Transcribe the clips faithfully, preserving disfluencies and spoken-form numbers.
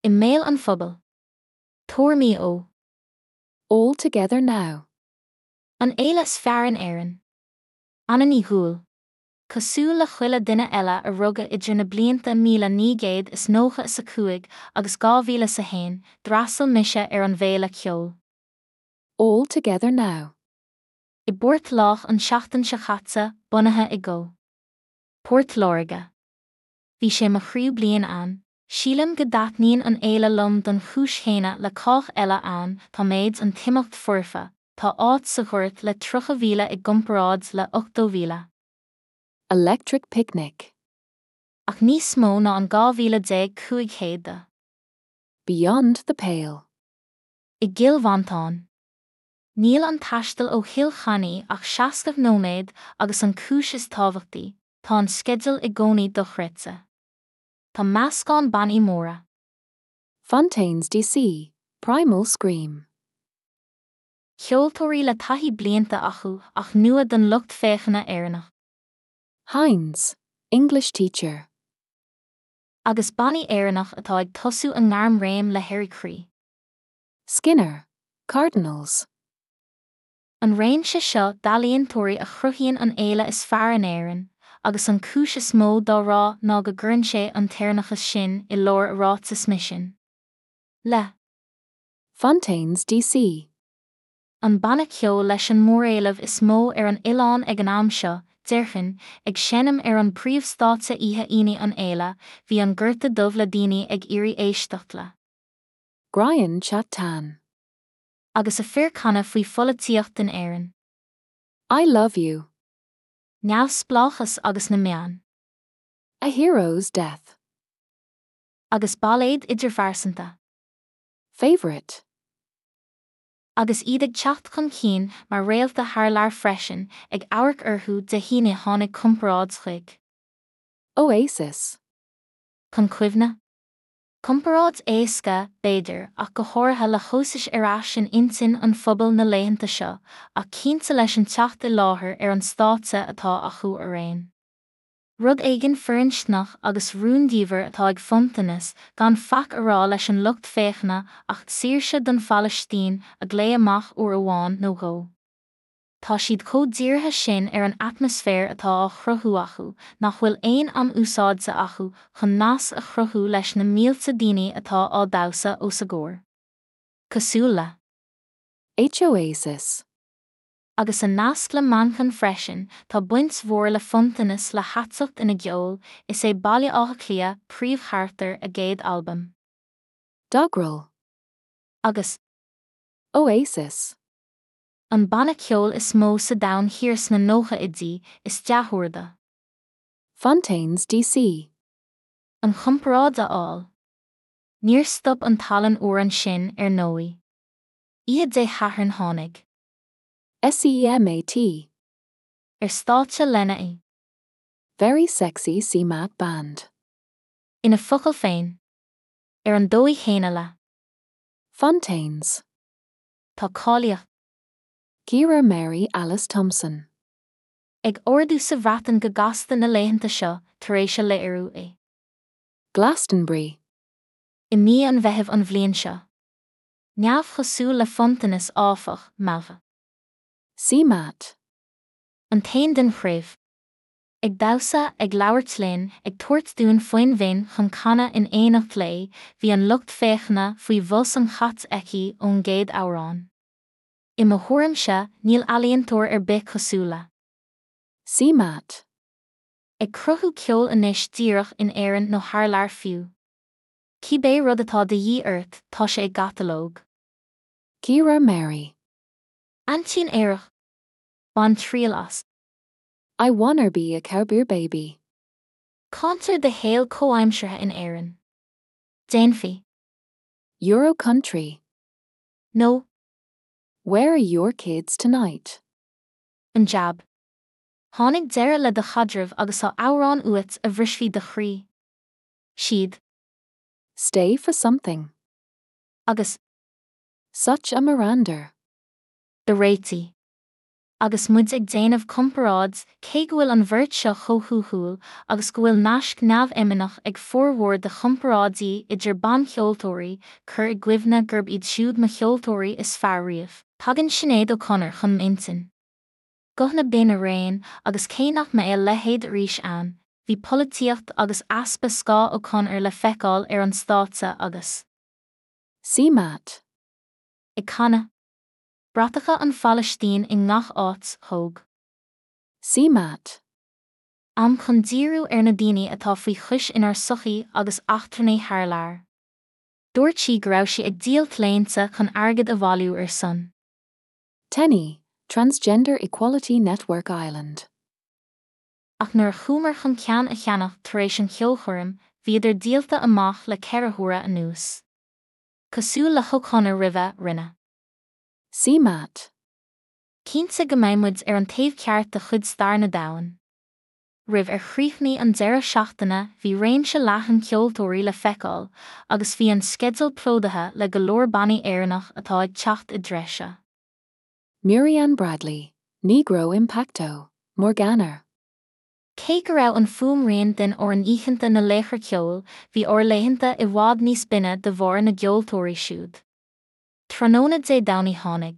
I mail an phobal. Tor mi o. All together now. An éile sfear an éireann. Anna ní húil. Cosúil le chuile duine eile a rugga idir na blianta míle ní gcéad is nócha sa cuaig agus dhá mhíle sa hain, drasal mise ar an bhéile ceol. All together now. I Bort Lách an seachtain se chatsa, bunathe i go. Port Lorga. Bhí sé mo chríú bliain an, sílim go daithníonn an éile lom don chúis chéine le cách eile an, tá méid an timocht forfa, tá áit sa chuirt le trocha mhíle i gcomparáid le ochtó mhíle. Electric picnic. Ach níos mó ná an dhá mhíle déag chuaig chéada. Beyond the pale. I gcéal Bhantáin. Níl an taistil ó Chill Chanaí ach seascah nóméid agus an cúis is tábhachtaí, tá an skedul i gcónaí do chreitse. Tá meascán Bannaí Móra. Fontaines D C, Primal Scream. Cheoltóirí le taithí blianta acu ach nua den lucht féicheanna éireannach. Hines, English teacher. Agus Bannaí éireannach atá ag tosú an ngharm réim le Harry Cree. Skinner, Cardinals. An réin se seo dalíonn tóirí a chruthíonn an éile is fearr an éireann, agus an cúis is mó dá rá ná go gcuireann sé an téarnachas sin i lár a rát sa smisin. Le. Fontaines D C. An banna ceol leis an móréilemh is mó ar an oileán ag an am seo, deirfinn, ag sénam ar an príomhstáitse ihe ine an éile, bhí an gcuirte dubh le daoine ag iarraidh éisteacht le. Brian Chattan. Agus a fear canna faoi pholaíocht den éireann. I love you. Neamh spláchas agus na meán. A hero's death. Agus baléid idirphearsanta. Favorite. Agus iad ag teacht chun cín mar réalta thar lear freisin ag ábhar orthú de híine tháinig comparáid chuig. Oasis. Chun cuimhne. Comparáid éasca, béidir, ach go háirithe le chóisais ar sin intin an phobal na léitheanta seo, ach cinnte leis an teacht i láthair ar an stáitse atá acu ar réin. Rud éigin foirnsnach agus rúndíomhar atá ag Fontaines gan fach ará leis an lucht féicheanna ach saoirse don Phalaistín a glé amach uair amháin nó go. Tá siad chomh-dírithe sin ar an atmosfér atá á chruthú acu, nach bhfuil aon am úsáidsa acu chun nas a chruthú leis na mílte daoine atá á damhsa ó sa gcóir. Cosúil le. H-Oasis. Agus an nasc le manchan freisin, tá buint mhór le Fontaines le hatsacht ina gceol, is é baile ácha clia príomhchartar a gcéad albumm. Dogrel. Agus. Oasis. An banna ceol is mó sa domhan thiars na nócha idí, is deathúirda. Fontaines D C. An chomparáid a fháil. Níor stop an talan uair an sin ar nóí. Iad dé hathairn tháinig. S E M A T. Ar stáitse lena é. Very sexy C M A T band. Ina focail féin. Ar an dóí chéine le. Fontaines. Tá cáiliacht. Ciara Mary Alice Thompson. Ag ordú sa bhreatan go gasta na léitheanta seo, tar éis se le iarú é. Glastonbury. I mí an bheithimh an bhliain seo. Neamh chosúil le Fontaines áfach, malfa. C M A T. An tain den chréibh. Ag damhsa ag labhairt linn ag tuairt dún faoin bhinn chun canna in éanacht lé, bhí an lucht féicheanna faoi bhos an chat eici ón gcéad amhrán. I mo thuairim se, níl ealaíonn tóir ar bith cosúla. C M A T. Ag cruthú ceol inis díreach in éireann nó thar lear fiú. Cibé rud atá de dhí ort, tá sé ag gatalóg. Ciara Mary. Antín éireach. Ban tríal as. I wanna be a cowbeer baby. Contar de héal comhaimseartha in éireann. Déanfaí. Euro country. No. Where are your kids tonight? An jab. Tháinig deireadh le de chadrabh agus á amhrán uait a bhrisfí de chrí. Siad. Stay for something. Agus. Such a Miranda. De réití. agus muid ag déanamh comparáid cé go bhfuil an bhirt seo chomhthuachúil agus go bhfuil nasc neamh-imeanach ag formhór de chomparádaí idir ban cheoltóirí chur i gcuimhne gurb iad siúd mo cheoltóirí is fearr riamh. Tagann Sinead O'Connor chun intin. Gothna bin a réin agus cé nach me é lehéad ríis an, bhí polaitíocht agus aspa scá ó chun ar le feiceáil ar an stáitse agus. C MAT. I canna. Bratacha an Phalaistín i ngach áit thóg. C MAT. Am chun díriú ar na daoine atá faoi chuis inar sochaí agus achtarnaí thar lear. Dúirt sí go raibh sí ag díal léinsa chun airgid a bhailiú ar son. Tenny, Transgender Equality Network Ireland. Ach nuair chúmar chun ceann a cheannach tar éis an cheolchorm, bhí idir díalta amach le ceithreúra anuas. Cosúil le chochanna roimhe rinne. C MAT. Cínta go mbeidh ar an taobh ceart de chud stair na domhain. Ribh ar chríochnaí an deireadh seachtaine bhí réimse leathan ceoltóirí le feiceáil agus bhí an scedul pródathe le go leor bannaí éireannach atá ag teacht i dreise. Murianne Bradley, Negro Impacto, Morganar. Cé go raibh an fuaim rian den ó an íchanta na léachar ceol, bhí or léitheanta i bhád níos binne de bhór na geoltóirí siúd. Tróna dé Downey tháinig.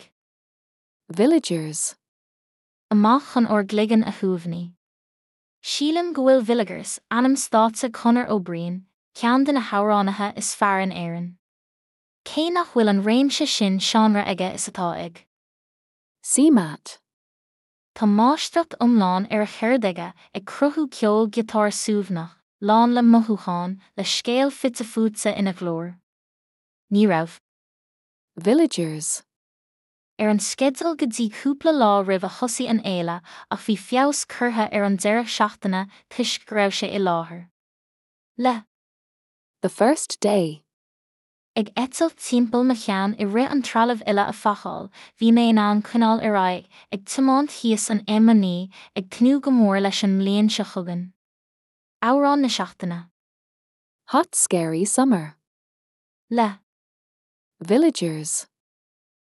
Villagers. Amach chun or gligan a thuamhnaí. Sílim go bhfuil villagers anam stáitse Conor O'Brien, ceann de na hamhránathe is fearr in éireann. Cé nach bhfuil an réimse sin seanra aige is atá ag. C MAT. Tá máisteacht iomlán ar a cheird aige ag cruthú ceol giotár suamhnach, lán le mothúcháin le scéal fitte fuatsa ina glór. Ní raibh. Villagers. Ar an scedul go dtí cúpla lá roimh a thosaigh an éile ach bhí feabhas curtha ar an deireadh seachtaine toisc go raibh sé i láthair. Le. The first day. Ag eitilt timpeall me cheann i rith an trealamh ile a fachall, bhí mé in ann cineál ar aghaidh, ag tiomáint thíos an imní ag cnú go mór leis an mbliain se chugainn. Amhrán na seachtaine. Hot scary summer. Le. Villagers.